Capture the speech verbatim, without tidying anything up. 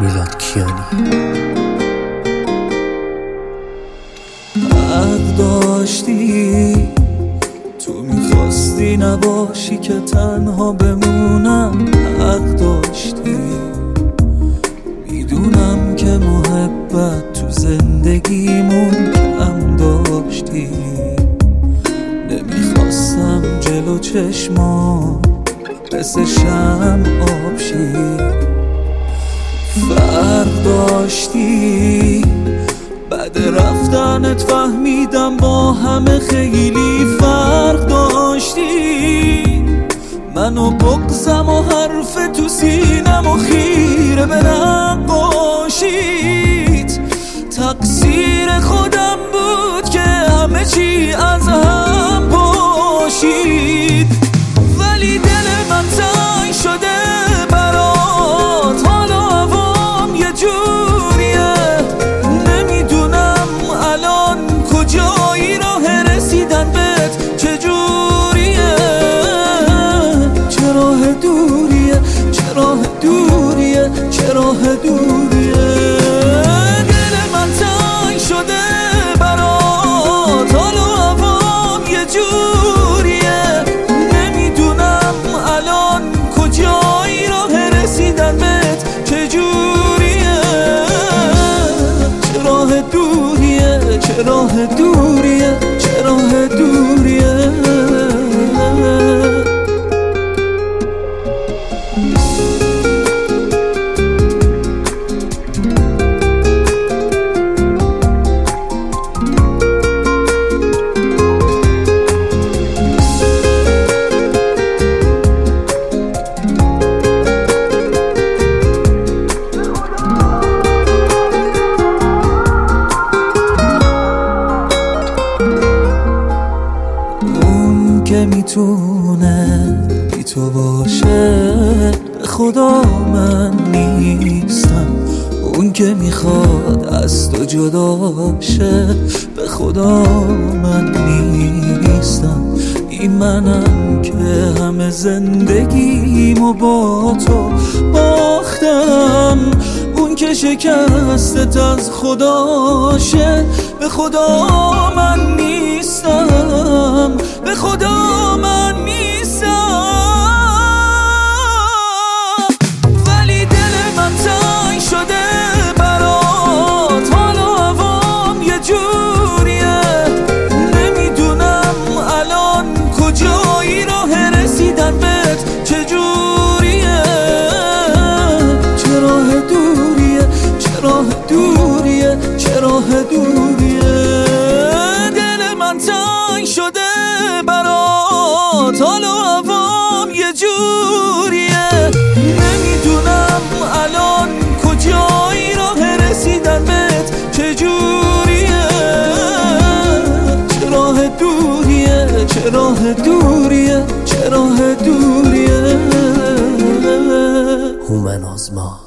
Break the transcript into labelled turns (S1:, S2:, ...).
S1: میلاد کیانی.
S2: حق داشتی تو میخواستی نباشی که تنها بمونم، حق داشتی میدونم که محبت تو زندگیمون کم داشتی. نمیخواستم جلو چشمام مثل شمع آب شی. فرق داشتی بعد رفتنت فهمیدم با همه خیلی فرق داشتی. منو بغضم و حرف تو سینم و خیره به نقاشیت. تقصیر خودم بود که همه چی از هم پاشید، ولی دل من تنگ شده برات، حالا هوام یه جوریه. نمیدونم الان کجایی، راه رسیدن بهت چجوریه. چه راه دوریه، چه راه دوریه، چه راه دوریه. دل من تنگ شده برات، حالا هوام یه جوریه. نمیدونم الان کجایی، راه رسیدن بهت چجوریه. چه راه دوریه، چه راه دوریه، چه راه دوریه. که میتونه بی تو باشه، به خدا من نیستم. اون که میخواد از تو جدا شه، به خدا من نیستم. این منم که همه زندگیمو با تو باختم. اون که شکستت از خداشه، به خدا من نیستم، به خدا من نیستم. ولی دل من تنگ شده برات، حالا هوام یه جوریه. نمیدونم الان کجایی، راه رسیدن بهت چجوریه. چه راه دوریه، چه راه دوریه، چه راه دوریه. دل من تنگ شده برات، حالا هوام یه جوریه. نمیدونم الان کجایی، راه رسیدن بهت چجوریه. چه راه دوریه، چه راه دوریه، چه راه دوریه.
S1: هومن آزما.